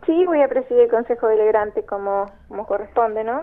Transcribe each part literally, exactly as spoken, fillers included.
Sí, voy a presidir el Consejo Deliberante como, como corresponde, ¿no?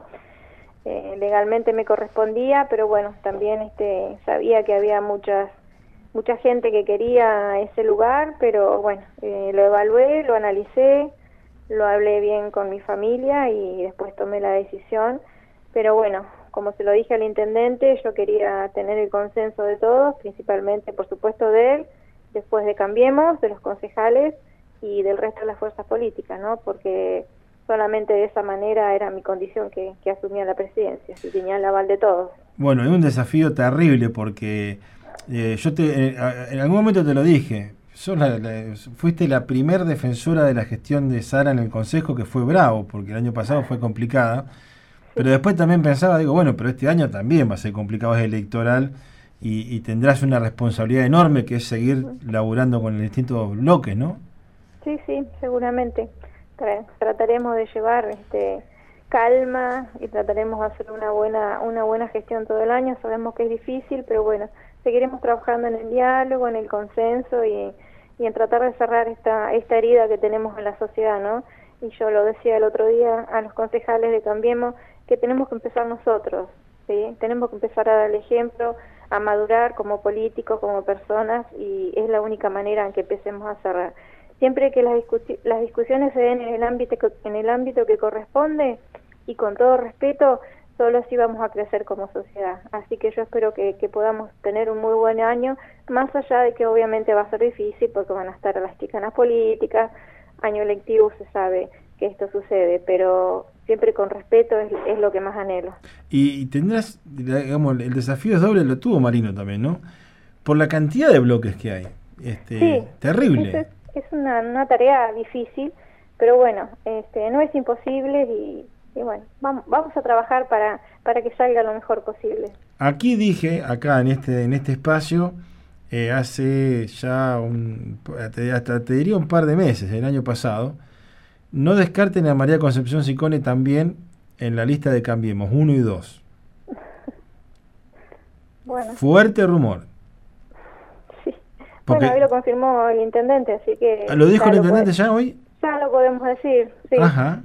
Eh, legalmente me correspondía, pero bueno, también este, sabía que había muchas mucha gente que quería ese lugar, pero bueno, eh, lo evalué, lo analicé, lo hablé bien con mi familia y después tomé la decisión, pero bueno, como se lo dije al intendente, yo quería tener el consenso de todos, principalmente por supuesto de él, después de Cambiemos, de los concejales y del resto de las fuerzas políticas, ¿no? Porque solamente de esa manera era mi condición que, que asumía la presidencia, y tenía el aval de todos. Bueno, es un desafío terrible porque eh, yo te, eh, en algún momento te lo dije, sos la, la, fuiste la primer defensora de la gestión de Sara en el Consejo, que fue bravo, porque el año pasado fue complicada, Sí. pero después también pensaba, digo, bueno, pero este año también va a ser complicado, es electoral, y, y tendrás una responsabilidad enorme que es seguir laburando con los distintos bloques, ¿no? Sí, sí, seguramente. Tra- trataremos de llevar este calma y trataremos de hacer una buena una buena gestión todo el año. Sabemos que es difícil, pero bueno, seguiremos trabajando en el diálogo, en el consenso y, y en tratar de cerrar esta esta herida que tenemos en la sociedad, ¿no? Y yo lo decía el otro día a los concejales de Cambiemos, que tenemos que empezar nosotros, ¿sí? Tenemos que empezar a dar el ejemplo, a madurar como políticos, como personas, y es la única manera en que empecemos a cerrar. Siempre que las, discusi las discusiones se den en el ámbito que, en el ámbito que corresponde y con todo respeto, solo así vamos a crecer como sociedad. Así que yo espero que, que podamos tener un muy buen año, más allá de que obviamente va a ser difícil porque van a estar las chicanas políticas, año electivo se sabe que esto sucede, pero siempre con respeto es, es lo que más anhelo. Y, y tendrás, digamos, el desafío es doble, lo tuvo Marino también, ¿no? Por la cantidad de bloques que hay. Este, Sí, eso terrible. es, es una, una tarea difícil, pero bueno, este, no es imposible y, y bueno, vamos, vamos a trabajar para, para que salga lo mejor posible. Aquí dije, acá en este, en este espacio, eh, hace ya un, hasta te diría un par de meses, el año pasado, no descarten a María Concepción Sicone también en la lista de Cambiemos, uno y dos. Bueno, Fuerte rumor. sí. Bueno, hoy Porque, lo confirmó el intendente, así que ¿lo dijo ya el lo, puede, intendente ya hoy? ya lo podemos decir, sí. Ajá.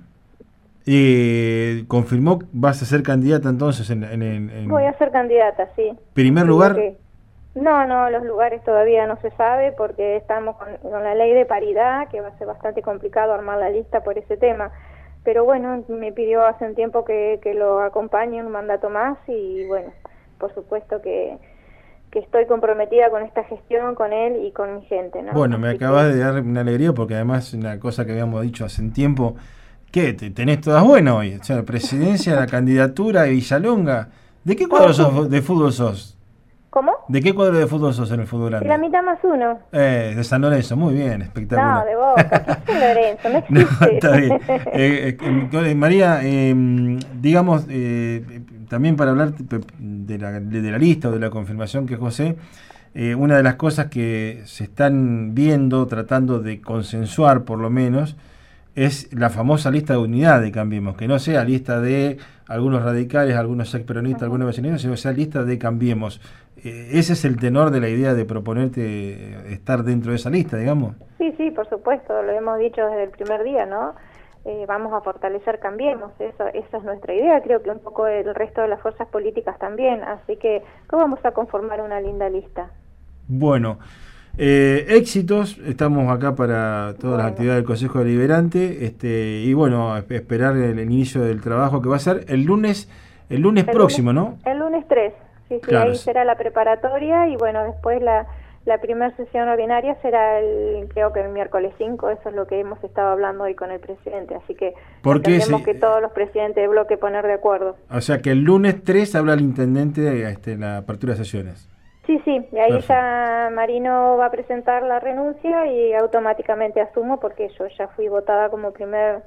Eh, confirmó que vas a ser candidata entonces en, en, en, Voy en a ser candidata, sí. primer Digo lugar. que no, no, los lugares todavía no se sabe porque estamos con, con la ley de paridad, que va a ser bastante complicado armar la lista por ese tema. Pero bueno, me pidió hace un tiempo que, que lo acompañe un mandato más y bueno, por supuesto que, que estoy comprometida con esta gestión, con él y con mi gente, ¿no? Bueno, me Así acabas que de dar una alegría porque además una cosa que habíamos dicho hace un tiempo, que te tenés todas buenas hoy. O sea, la presidencia, la candidatura de Villalonga. ¿De qué cuadro todo sos, junto. de fútbol sos? ¿Cómo? ¿De qué cuadro de fútbol sos en el fútbol La grande? mitad más uno. Eh, de San Lorenzo, muy bien, No, espectacular. de Boca, ¿qué es Lorenzo? No No, existe. está bien. Eh, eh, María, eh, digamos, eh, también para hablar de la, de la lista o de la confirmación que José, eh, una de las cosas que se están viendo, tratando de consensuar por lo menos, es la famosa lista de unidad de Cambiemos, que no sea lista de algunos radicales, algunos ex peronistas, Ajá. algunos vecinos, sino que sea lista de Cambiemos. Eh, ese es el tenor de la idea de proponerte estar dentro de esa lista, digamos. Sí, sí, por supuesto, lo hemos dicho desde el primer día, ¿no? Eh, vamos a fortalecer Cambiemos, eso, esa es nuestra idea, creo que un poco el resto de las fuerzas políticas también, así que vamos a conformar una linda lista. Bueno, eh, éxitos, estamos acá para todas las Bueno, actividades del Consejo Deliberante, este, y bueno, esperar el, el inicio del trabajo que va a ser el lunes, el lunes el lunes, próximo, ¿no? el lunes tres, sí, sí, Claro, ahí será la preparatoria y bueno, después la, la primera sesión ordinaria será el, creo que el miércoles cinco, eso es lo que hemos estado hablando hoy con el presidente, así que nos porque tendremos que se, todos los presidentes de bloque poner de acuerdo. o sea que el lunes tres habla el intendente este, en la apertura de sesiones. Sí, sí, y ahí Perfecto. ya Marino va a presentar la renuncia y automáticamente asumo porque yo ya fui votada como primer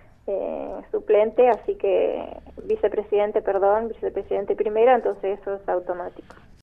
eh, suplente, así que vicepresidente, perdón, vicepresidente primera, entonces eso es automático.